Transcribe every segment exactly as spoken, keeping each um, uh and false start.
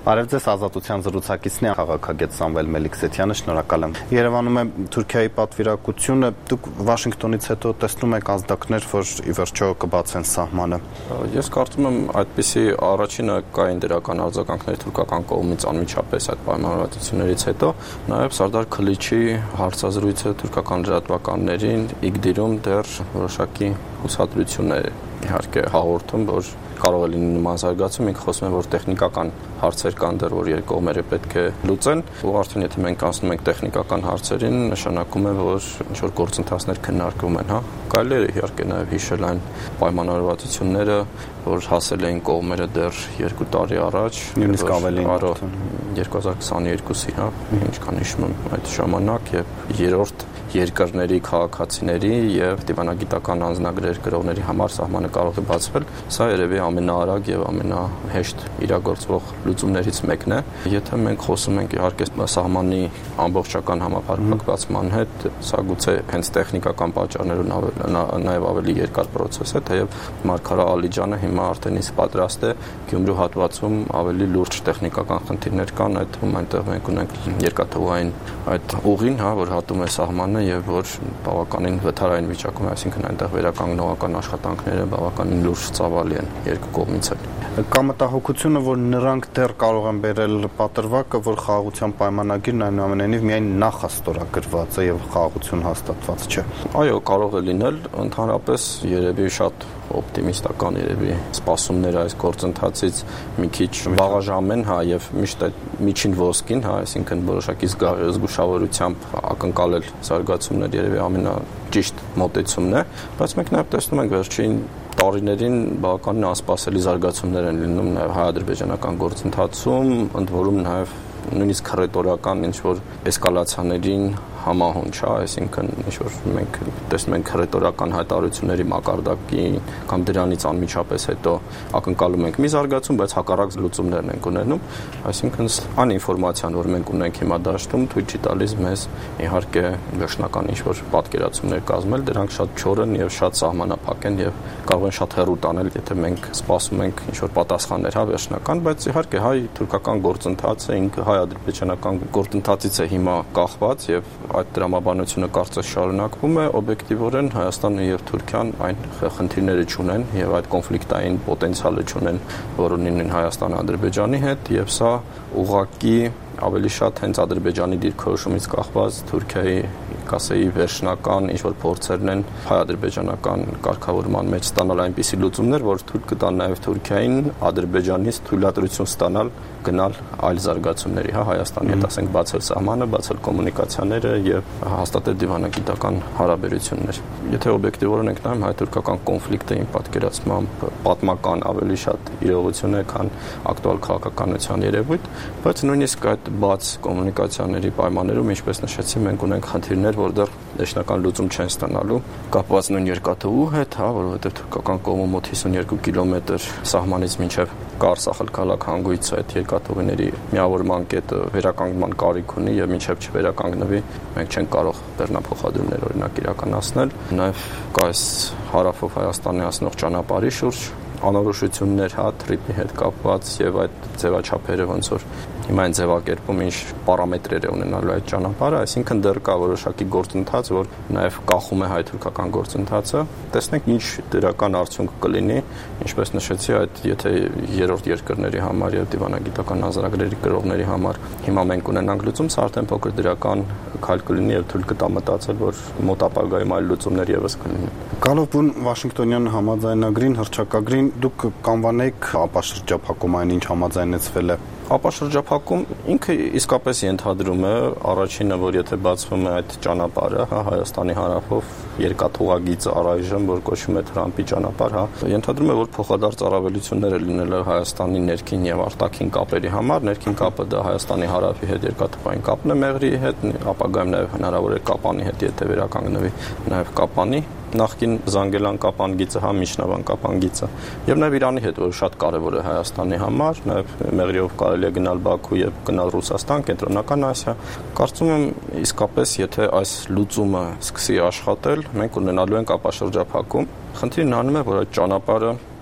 Բարև ձեզ, Ազատության զրուցակիցն է քաղաքագետ Սամվել Մելիքսեթյանը, շնորհակալ եմ։ Երևանում է Թուրքիայի պատվիրակությունը, դուք Վաշինգտոնից հետո տեսնում եք ազդակներ, որ ի վերջո կբացեն սահմանը։ Ես կարծում եմ այդպիսի առաջինը կային դրական արձագանքներ թուրքական կողմից անմիջապես այդ պայմանավորվածություններից հետո, նաև Սարդար Քլիչի հարցազրույցը թուրքական լրատվականներին Իգդիրում դեռ որոշակի հուսադրություն է իհարկե հաղորդում, որ կարող է լինի նման զարգացում, մենք խոսում ենք, որ տեխնիկական հարցեր կան դեռ, որ երկու կողմերը պետք է լուծեն, ու արդեն եթե մենք անցնում ենք տեխնիկական հարցերին, նշանակում է, որ ինչ-որ գործընթացներ քննարկվում են, հա։ Կարելի է իհարկե նաև հիշել այն պայմանավորվածությունները, որ հասել էին կողմերը դեռ երկու տարի առաջ, նույնիսկ ավելին, երկու հազար քսաներկուսի, հա, ինչքան հիշում եմ այդ ժամանակ, եւ երրորդ երկրների քաղաքացիների եւ դիվանագիտական անձնագրեր գրողների համար սահմանը կարող է բացվել, սա երևի ամենաարագ եւ ամենահեշտ իրագործվող լուծումներից մեկն է։ Եթե մենք խոսում ենք իհարկե սահմանի ամբողջական համապարփակվածման հետ, սա գուցե հենց տեխնիկական պատճառներով նաեւ ավելի երկար process է, թեև Մարգարա Ալիջանը հիմա արդեն իսկ պատրաստ է Գյումրու հատվածում ավելի լուրջ տեխնիկական խնդիրներ կան, այդ թվում այնտեղ մենք ունենք երկաթուղային այդ ուղին, հա, որ հատում է սահմանը եւ որ բավականին վթարային վիճակում է, այսինքն այնտեղ վերականգնողական աշխատանքները բավականին լուրջ ծավալի են երկու կողմից էլ։ Կա մտահոգությունը, որ նրանք դեռ կարող են բերել պատրվակը, որ խաղաղության պայմանագիրն այնուամենայնիվ միայն նախաստորագրված է եւ խաղաղություն հաստատված չէ։ Այո, կարող է լինել, ընդհանրապես երևի շատ օպտիմիստական երևի սպասումներ այս գործընթացից մի քիչ վաղաժամ են, հա, եւ միշտ այդ միջին ոսկին, հա, այսինքն որոշակի զգուշավորությամբ ակնկալել զարգացումներ երևի ամենաճիշտ մոտեցումն է, բայց մենք նաեւ տեսնում ենք վերջին տարիներին բավականին անսպասելի զարգացումներ են լինում նաեւ հայ-ադրբեջանական գործընթացում, ընդ որում նաեւ նույնիսկ ռետորական ինչ-որ էսկալացիաներին համահունչ, հա, այսինքն ինչ-որ մենք տեսնում ենք ռետորական հայտարարությունների մակարդակի կամ դրանից անմիջապես հետո ակնկալում ենք մի զարգացում, բայց հակառակ լուծումներն ենք ունենում, այսինքն այն ինֆորմացիան, որ մենք ունենք հիմա դաշտում, թույլ չի տալիս մեզ իհարկե վերջնական ինչ-որ պատկերացումներ կազմել, դրանք շատ չոր են եւ շատ սահմանափակ են եւ կարող են շատ հեռու տանել, եթե մենք սպասում ենք ինչ-որ պատասխաններ, հա, վերջնական, բայց իհարկե հայ-թուրքական գործընթացը ինքը հայ-ադրբեջանական գործընթացից է հիմա կախված եւ այդ դրամաբանությունը կարծես շարունակվում է, օբյեկտիվորեն Հայաստանը եւ Թուրքիան այն խնդիրները չունեն եւ այդ կոնֆլիկտային պոտենցիալը չունեն, որ ունեն Հայաստանը Ադրբեջանի հետ եւ սա ուղղակի ավելի շատ հենց Ադրբեջանի դիրքորոշումից կախված Թուրքիայի կասեի վերջնական ինչ-որ փորձերն են հայ-ադրբեջանական կարգավորման մեջ ստանալ այնպիսի լուծումներ, որ թույլ կտան նաև Թուրքիային Ադրբեջանից թույլատրություն ստանալ գնալ այլ զարգացումների, հա, Հայաստանի հետ, ասենք, բացել սահմանը, բացել կոմունիկացիաները եւ հաստատել դիվանագիտական հարաբերություններ։ Եթե օբյեկտիվորեն ենք նայում, հայ-թուրքական կոնֆլիկտը իմ պատկերացմամբ պատմական ավելի շատ իրողություն է, քան ակտուալ քաղաքականության երևույթ, բայց նույնիսկ այդ բաց կոմունիկացիաների պայմաններում, ինչպես նշեցի, մենք ունենք խնդիրներ, որ դեռ դաշնական լուծում չեն ստանալու, կապված նույն երկաթուղու հետ, հա, որովհետև թուրքական կողմը մոտ հիսունյոթ կիլոմետր սահմանից մինչև Կարս աղալքալակ հանգույցը այդ երկաթուղիների միավորման կետը վերականգնման կարիք ունի եւ մինչև չվերականգնվի, մենք չենք կարող բեռնափոխադրումներ օրինակ իրականացնել։ Նաեւ կա այս հարավով Հայաստանի հասնող ճանապարհի շուրջ անորոշություններ, հա, թրիպի հետ կապված եւ այդ ձևաչափերը ոնց որ հիմա այն ձևակերպում ինչ պարամետրեր է ունենալու այդ ճանապարհը, այսինքն դեռ կա որոշակի գործընթաց, որ նաեւ կախում է հայ-թուրքական գործընթացը։ Տեսնենք ինչ դրական արդյունք կլինի, ինչպես նշեցի, այդ եթե երրորդ երկրների համար եւ դիվանագիտական անձնագրերի գրողների համար հիմա մենք ունենանք լուծում, սա արդեն փոքր դրական քայլ կլինի եւ թույլ կտա մտածել, որ մոտ ապագայում այլ լուծումներ եւս կլինեն։ Գալով բուն Վաշինգտոնյան համաձայնագրին, հռչակագրին դուք կանվանեք ապաշրջափակում այն ինչ համաձայնեցվել է։ Ապաշրջափակում ինքը իսկապես ենթադրում է առաջինը, որ եթե բացվում է այդ ճանապարհը, հա, Հայաստանի հարավով երկաթուղագիծը առայժմ, որ կոչվում է Թրամփի ճանապարհ, հա, ենթադրում է, որ փոխադարձ առավելություններ է լինել Հայաստանի ներքին եւ արտաքին կապերի համար, ներքին կապը դա Հայաստանի հարավի հետ երկաթուղային կապն է Մեղրիի հետ, ապագայում նաեւ հնարավոր է Կապանի հետ, եթե վերականգնվի նաեւ Կապանի նախկին Զանգելան կապանգիծը, հա, Միջնավան կապանգիծը եւ նաեւ Իրանի հետ, որ շատ կարեւոր է Հայաստանի համար, նաեւ Մեղրիով կարելի է գնալ Բաքու եւ գնալ Ռուսաստան, Կենտրոնական Ասիա։ Կարծում եմ իսկապես, եթե այս լուծումը սկսի աշխատել, մենք ունենալու ենք ապաշրջափակում։ Խնդիրն անում է, որ այդ ճանապարհը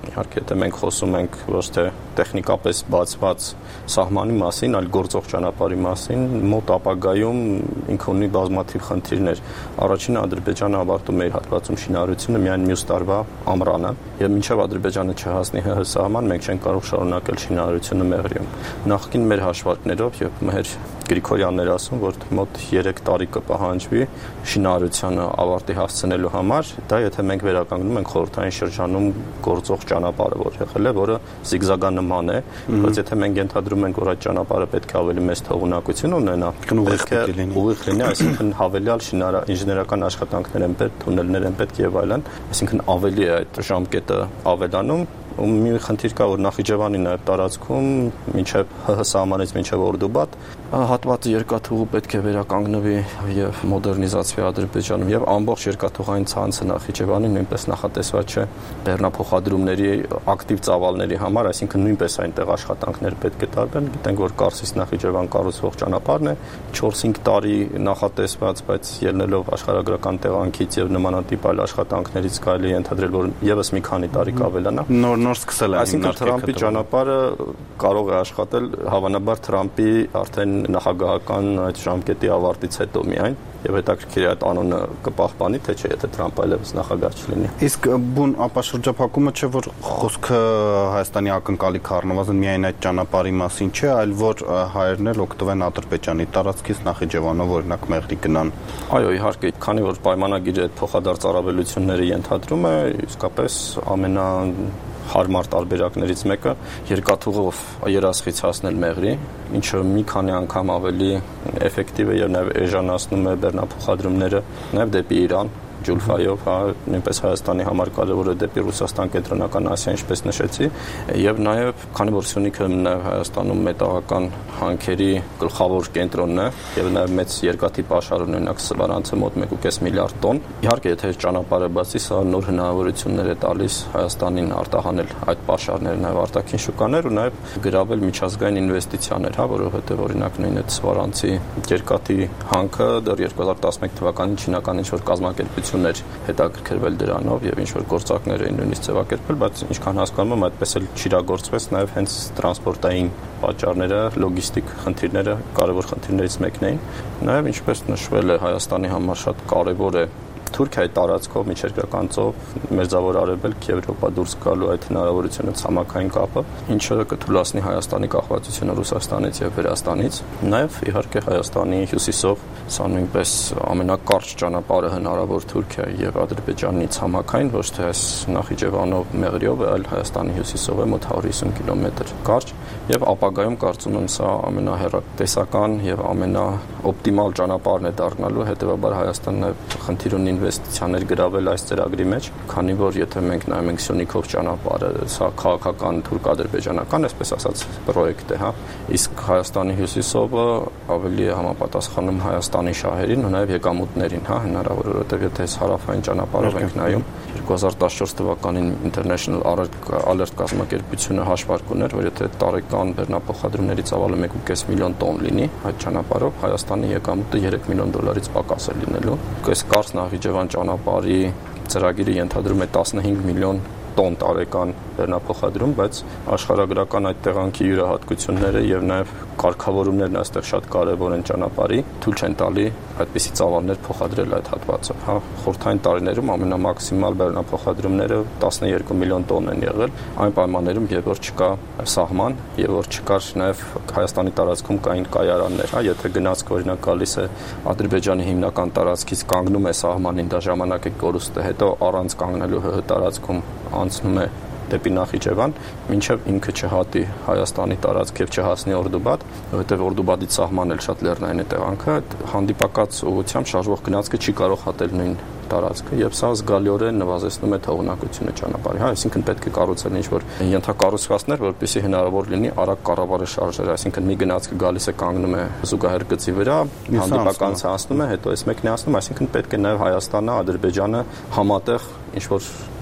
Իհարկե, եթե մենք խոսում ենք ոչ թե տեխնիկապես բացված սահմանի մասին, այլ գործող ճանապարհի մասին, մոտ ապագայում ինքը ունի բազմաթիվ խնդիրներ։ Առաջինը Ադրբեջանը ավարտում է իր հատվածում շինարարությունը միայն մյուս տարվա ամռանը, եւ մինչեւ Ադրբեջանը չհասնի ՀՀ սահման, մենք չենք կարող շարունակել շինարարությունը Մեղրիում։ Նախկին մեր հաշվարկներով եւ մեր Գրիգորյանն էր ասում, որ մոտ երեք տարի կպահանջվի շինարարությանը ավարտի հասցնելու համար, դա եթե մենք վերականգնում ենք խորհրդային շրջանում գործող ճանապարհը, որ եղել է, որը զիգզագանման է, բայց եթե մենք ենթադրում ենք, որ այդ ճանապարհը պետք է ավելի մեծ թողունակություն ունենա, պետք է ուղիղ լինի, այսինքն հավելյալ ինժեներական աշխատանքներ են պետք, թունելներ են պետք եւ այլն, այսինքն ավելի է այդ ժամկետը ավելանում։ ու մի խնդիր կա, որ Նախիջևանի նաև տարածքում մինչև ՀՀ սահմանից մինչև Օրդուբադ հատվածը երկաթուղու պետք է վերականգնվի եւ մոդեռնիզացվի Ադրբեջանում եւ ամբողջ երկաթուղային ցանցը Նախիջևանի նույնպես նախատեսված չէ բեռնափոխադրումների ակտիվ ծավալների համար, այսինքն նույնպես այնտեղ աշխատանքներ պետք է տարվեն։ Գիտենք, որ Կարսից Նախիջևան կառուցվող ճանապարհն է չորս-հինգ տարի նախատեսված, բայց ելնելով աշխարհագրական տեղանքից եւ նմանատիպ այլ աշխատանքներից կարելի է ենթադրել, որ եւս մի քանի տարի կավելանա։ Նոր սկսել է։ Այսինքն Թրամփի ճանապարհը կարող է աշխատել հավանաբար Թրամփի արդեն նախագահական այդ ժամկետի ավարտից հետո միայն եւ հետաքրքիր է այդ անոնը կպահպանի թե չէ, եթե Թրամփը այլևս նախագահ չլինի։ Իսկ բուն ապաշրջափակումը չէ, որ խոսքը Հայաստանի ակնկալիքը առնվազն միայն այդ ճանապարհի մասին չէ, այլ որ հայերն էլ օգտվեն Ադրբեջանի տարածքից Նախիջևանով օրինակ Մեղրի գնան։ Այո, իհարկե, քանի որ պայմանագիրը այդ փոխադարձ առավելությունները ենթադրում է, իսկապես ամենա հարմար տարբերակներից մեկը երկաթուղով երասխից հասնել Մեղրի, ինչը մի քանի անգամ ավելի էֆեկտիվ է եւ նաեւ էժանացնում է բեռնափոխադրումները նաեւ դեպի Իրան Ջուլֆայով, հա, նույնպես Հայաստանի համար կարևոր է դեպի Ռուսաստան, Կենտրոնական Ասիա, ինչպես նշեցի, եւ նաեւ քանի որ Սյունիքը նաեւ Հայաստանում մետաղական հանքերի գլխավոր կենտրոնն է եւ նաեւ մեծ երկաթի պաշար ունենակ սվարանցը մոտ մեկ կես միլիարդ տոն։ Իհարկե, եթե ճանապարհը բացի, սա նոր հնարավորություններ է տալիս Հայաստանին արտահանել այդ պաշարները նաեւ արտաքին շուկաներ ու նաեւ գրավել միջազգային ինվեստիցիաներ, հա, որովհետեւ օրինակ նույն այդ սվարանցի երկաթի հանքը դեռ երկու հազար տասնմեկ թվականին չինական ինչ-որ կազմակերպություն էր հետաքրքրվել դրանով եւ ինչ որ գործակներ էին նույնիսկ ձևակերպել, բայց ինչքան հասկանում եմ, այդպես էլ չիրագործվեց նաեւ հենց տրանսպորտային պատճառները, լոգիստիկ խնդիրները կարևոր խնդիրներից մեկն էին։ Նաեւ ինչպես նշվել է, Հայաստանի համար շատ կարևոր է Թուրքիայի տարածքով միջերկրական ծով Մերձավոր Արևելք Եվրոպա դուրս գալու այդ հնարավորությունը ցամաքային կապը, ինչը կթույլատնի Հայաստանի կախվածությունը Ռուսաստանից եւ Վրաստանից, նաեւ իհարկե Հայաստանի հյուսիսով սա նույնպես ամենակարճ ճանապարհը հնարավոր Թուրքիայի եւ Ադրբեջանի ցամաքային, ոչ թե այս Նախիջևանով Մեղրիով, այլ Հայաստանի հյուսիսով է մոտ հարյուր հիսուն կիլոմետր կարճ եւ ապագայում կարծում եմ սա ամենահեռատեսական եւ ամենաօպտիմալ ճանապարհն է դառնալու, հետեւաբար Հայաստանն խնդիր ունի ինվեստիցիաներ գրավել այս ծրագրի մեջ, քանի որ եթե մենք նայում ենք Սյունիքով ճանապարհը, սա քաղաքական թուրք-ադրբեջանական, այսպես ասած, պրոյեկտ է, հա, իսկ Հայաստանի հյուսիսովը ավելի է համապատասխանում Հայաստանի շահերին ու նաև եկամուտներին, հա, հնարավոր է, որովհետև եթե հարավային ճանապարհով ենք նայում, երկու հազար տասնչորս թվականին International Alert կազմակերպությունը հաշվարկ ուներ, որ եթե տարեկան բեռնափոխադրումների ծավալը մեկ կես միլիոն տոն լինի այդ ճանապարհով, Հայաստանի եկամուտը երեք միլիոն դոլարից պակաս է լինելու։ Այս կարճ Նախիջևան ճանապարհի ծրագիրը ենթադրում է տասնհինգ միլիոն տոն տարեկան բեռնափոխադրում, բայց աշխարհագրական այդ տեղանքի յուրահատկությունները եւ նաեւ կարգավորումներն այստեղ շատ կարեւոր են ճանապարհի, թույլ չեն տալի այդպիսի ծավալներ փոխադրել այդ հատվածով, հա, խորհրդային տարիներում ամենամաքսիմալ բեռնափոխադրումները տասնյոթ միլիոն տոն են եղել, այն պայմաններում, երբ որ չկա սահման եւ որ չկար նաեւ Հայաստանի տարածքում կային կայարաններ, հա, եթե գնացք օրինակ գալիս է Ադրբեջանի հիմնական տարածքից կանգնում է սահմանին, դա ժամանակ է կորուստը, հետո առանց կանգնելու ՀՀ տարածքում անցնում է դեպի Նախիջևան, մինչև ինքը չհատի Հայաստանի տարածք եւ չհասնի Օրդուբադ, որովհետեւ Օրդուբադից սահմանն էլ շատ լեռնային է տեղանքը, այդ հանդիպակաց ուղղությամբ շարժվող գնացքը չի կարող հատել նույն տարածքը եւ սա զգալիորեն նվազեցնում է թողունակությունը ճանապարհի, հա, այսինքն պետք է կառուցել ինչ-որ ենթակառուցվածքներ, որպեսզի հնարավոր լինի արագ կառավարը շարժեր, այսինքն մի գնացքը գալիս է կանգնում է զուգահեռ գծի վրա, հանդիպականցը անցնում է, հետո այս մեկն է անցնում, այսինքն պետք է նաեւ Հայաստանը, Ադրբեջանը համատեղ ինչ-որ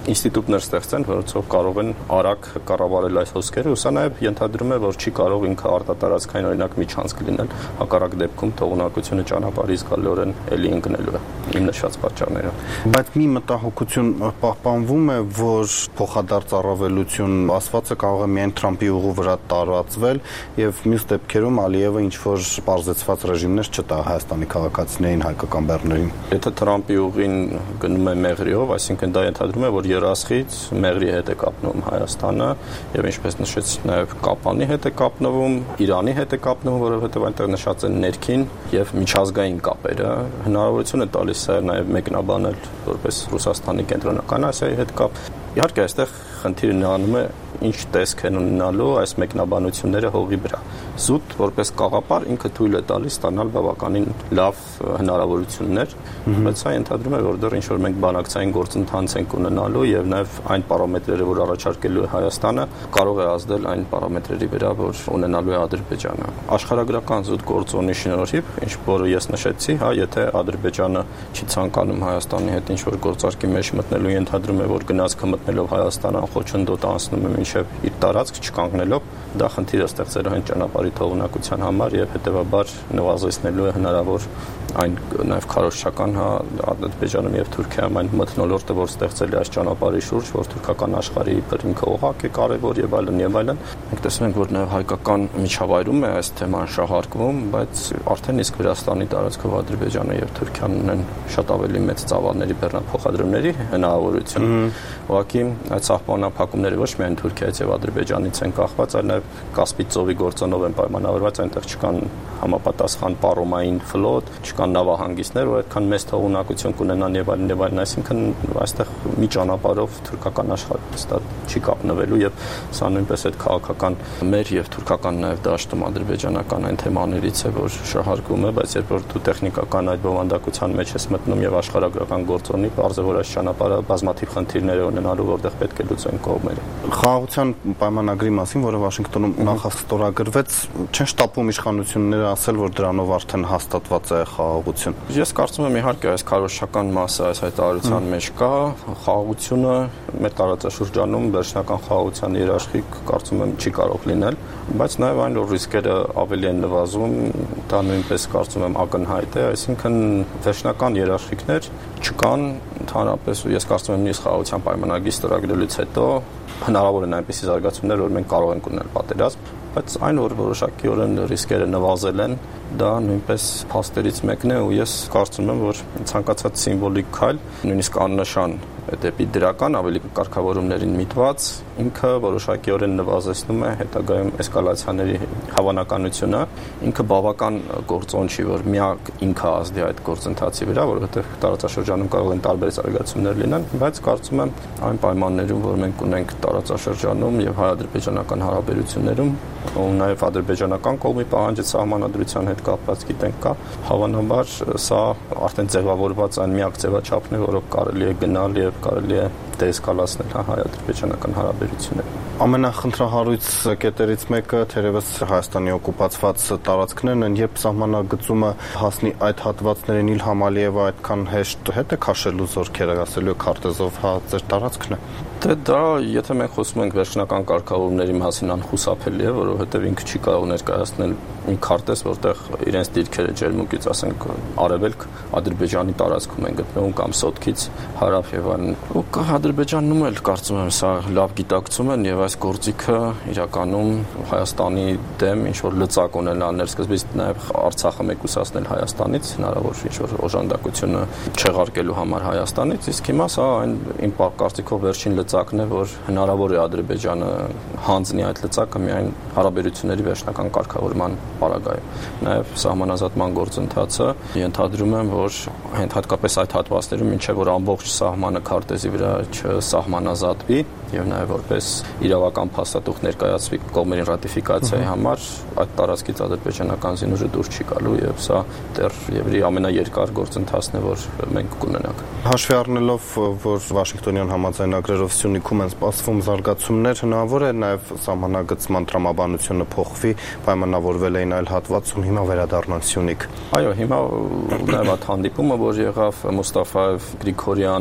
ինստիտուտներ ստեղծեն, որոնցով կարող են արագ կառավարել այս հոսքերը, ու սա նաև ենթադրում է, որ չի կարող ինքը արտատարածքային օրինակ միջանցք լինել, հակառակ դեպքում թողունակությունը ճանապարհից գալիորեն էլի ընկնելու է իմ նշած պատճառներով։ Բայց մի մտահոգություն պահպանվում է, որ փոխադարձ առավելություն ասվածը կարող է միայն Թրամփի ուղու վրա տարածվել եւ մյուս դեպքերում Ալիևը ինչ որ բարձեցված ռեժիմներ չտա Հայաստանի քաղաքացիներին, հայկական բեռներին։ Եթե Թրամփի ուղին գնում է մեղրիով, այսինքն դա ենթադրում է, որ երասխից մեղրի հետ է կապնվում Հայաստանը եւ ինչպես նշեց նաեւ Կապանի հետ է կապնվում, Իրանի հետ է կապնվում, որովհետեւ այնտեղ նշած են ներքին եւ միջազգային կապերը, հնարավորություն է տալիս է նաեւ մեկնաբանել որպես Ռուսաստանի կենտրոնական Ասիայի հետ կապ։ Իհարկե այստեղ խնդիրը նրանում է ինչ տեսք են ունենալու այս մեկնաբանությունները հողի վրա։ Զուտ որպես կաղապար ինքը թույլ է տալիս ստանալ բավականին լավ հնարավորություններ, բայց սա ենթադրում է, որ դեռ ինչ որ մենք բանակցային գործընթաց ենք ունենալու եւ նաեւ այն պարամետրերը, որ առաջարկելու է Հայաստանը, կարող է ազդել այն պարամետրերի վրա, որ ունենալու է Ադրբեջանը։ Աշխարհագրական զուտ գործոնի շնորհիվ, ինչ որ ես նշեցի, հա, եթե Ադրբեջանը չի ցանկանում Հայաստանի հետ ինչ որ գործարքի մեջ մտնելու, ենթադրում է, որ գնացքը մտնելով Հայաստանը խոչընդոտ անցնում է մինչև իր տարածք չկանգնելով, դա խնդիր է ստեղծել այն ճանապարհի թողունակության համար եւ հետեւաբար նվազեցնելու է հնարավոր այն նաեւ քարոզչական հա Ադրբեջանում եւ Թուրքիայում այն մթնոլորտը, որ ստեղծել է այս ճանապարհի շուրջ, որ թուրքական աշխարհի բռնկը օղակ է կարեւոր եւ այլն եւ այլն։ Մենք տեսնում ենք, որ նաեւ հայկական միջավայրում է այս թեման շահարկվում, բայց արդեն իսկ Վրաստանի տարածքով Ադրբեջանը եւ Թուրքիան ունեն շատ ավելի մեծ ծավալների բեռնափոխադրումների հնարավորություն։ Ուղղակի այդ սահմանափակումները ոչ միայն Թուրքիայից եւ Ադրբեջանից են կախված, այլ նաեւ Կասպից ծովի գործոնով են պայմանավորված, այնտեղ չկան համապատասխան պարոմային ֆլոտ, չկան նավահանգիստներ, որ այդքան մեծ թողունակություն կունենան եւ այլն եւ այլն, այսինքն այստեղ մի ճանապարհով թուրքական աշխարհը հստակ չի կապնվելու եւ սա նույնպես այդ քաղաքական մեր եւ թուրքական նաեւ դաշտում ադրբեջանական այն թեմաներից է, որ շահարկվում է, բայց երբ որ դու տեխնիկական այդ բովանդակության մեջ ես մտնում եւ աշխարհագրական գործոնի, բարձր որ այս ճանապարհը բազմաթիվ խնդիրներ է ունենալու, որտեղ պետք է լուծեն կողմերը։ Խաղաղության պայմանագրի մասին, որը Վաշինգտոնում նախաստորագրվեց, չեն շտապում իշխանությունները ասել, որ դրանով արդեն հաստատված է խաղաղություն։ Ես կարծում եմ իհարկե այս քարոզչական մասը այս հայտարարության մեջ կա, խաղաղությունը մեր տարածաշրջանում վերջնական խաղաղության երաշխիք կարծում եմ չի կարող լինել, բայց նաև այն որ ռիսկերը ավելի են նվազում, դա նույնպես կարծում եմ ակնհայտ է, այսինքն վերջնական երաշխիքներ չկան, ընդհանրապես ես կարծում եմ նույնիսկ խաղաղության պայմանագրի ստորագրելուց հետո հնարավոր են այնպիսի զարգացումներ, որ մենք կարող ենք ունել պատերազմ, բայց այն որ որոշակիորեն ռիսկերը նվազել են, դա նույնպես փաստերից մեկն է ու ես կարծում եմ, որ ցանկացած սիմվոլիկ քայլ, նույնիսկ աննշան դեպի դրական ավելի կարգավորումներին միտված ինքը որոշակիորեն նվազեցնում է հետագայում էսկալացիաների հավանականությունը, ինքը բավական գործոն չի, որ միակ ինքը ազդի այդ գործընթացի վրա, որովհետև տարածաշրջանում կարող են տարբեր զարգացումներ լինեն, բայց կարծում եմ այն պայմաններում, որ մենք ունենք տարածաշրջանում եւ հայ-ադրբեջանական հարաբերություններում, ու նաեւ ադրբեջանական կողմի պահանջը սահմանադրության հետ կապված գիտենք կա, հավանաբար սա արդեն ձևավորված այն միակ ձևաչափն է, որով կարելի է գնալ եւ կարելի է դեեսկալացնել հայ-ադրբեջանական հարաբերությունները։ Ամենախնդրահարույց կետերից մեկը թերևս Հայաստանի օկուպացված տարածքներն են, երբ սահմանագծումը հասնի այդ հատվածներին, Իլհամ Ալիևը այդքան հեշտ հետ է քաշելու զորքերը, ասելու քարտեզով հա ձեր տարածքն է։ Դե դա, եթե մենք խոսում ենք վերջնական կարգավորումների մասին, անխուսափելի է, որովհետև ինքը չի կարող ներկայացնել մի քարտեզ, որտեղ իրենց դիրքերը ջերմուկից, ասենք, արևելք Ադրբեջանի տարածքում են գտնվում կամ Սոտքից հարավ եւ այլն։ Ու Ադրբեջանում էլ կարծում եմ սա լավ գիտակցում են եւ այս գործիքը իրականում Հայաստանի դեմ ինչ որ լծակ ունենալ ներսկզբից նաեւ Արցախը մեկուսացնել Հայաստանից, հնարավոր ինչ որ օժանդակությունը չեղարկելու համար Հայաստանից, իսկ հիմա սա այն իմ կարծիքով վերջին լծակն է, որ հնարավոր է Ադրբեջանը հանձնի այդ լծակը միայն հարաբերությունների վերջնական կարգավորման պարագայում։ Նաև սահմանազատման գործընթացը ենթադրում եմ, որ հատկապես այդ հատվածներում մինչև որ ամբողջ սահմանը քարտեզի վրա չսահմանազատվի եւ նաեւ որպես իրավական փաստաթուղթ ներկայացվի կողմերի ռատիֆիկացիայի համար, այդ տարածքից ադրբեջանական զինուժը դուրս չի գալու եւ սա դեռ եւրի ամենաերկար գործընթացն է, որ մենք կունենանք։ Հաշվի առնելով, որ Վաշինգտոնյան համաձայնագրերով Սյունիքում են սպասվում զարգացումներ, հնարավոր է նաեւ սահմանագծման տրամաբանությունը փոխվի, պայմանավորվել էին այլ հատվածում, հիմա վերադառնան Սյունիք։ Այո, հիմա նաեւ այդ հանդիպումը, որ եղավ Մուստաֆաև, Գրիգորյան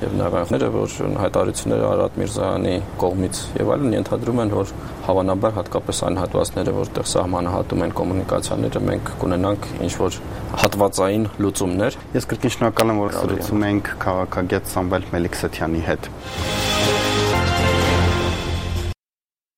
եւ նավահանգները, որ հայտարարությունները Արարատ Միրզոյանի կողմից եւ այլն ենթադրում են, որ հավանաբար հատկապես այն հատվածները, որտեղ սահմանահատում են կոմունիկացիաները, մենք կունենանք ինչ-որ հատվածային լուծումներ։ Ես կրկին շնորհակալ եմ, որ զրուցում ենք քաղաքագետ Սամվել Մելիքսեթյանի հետ։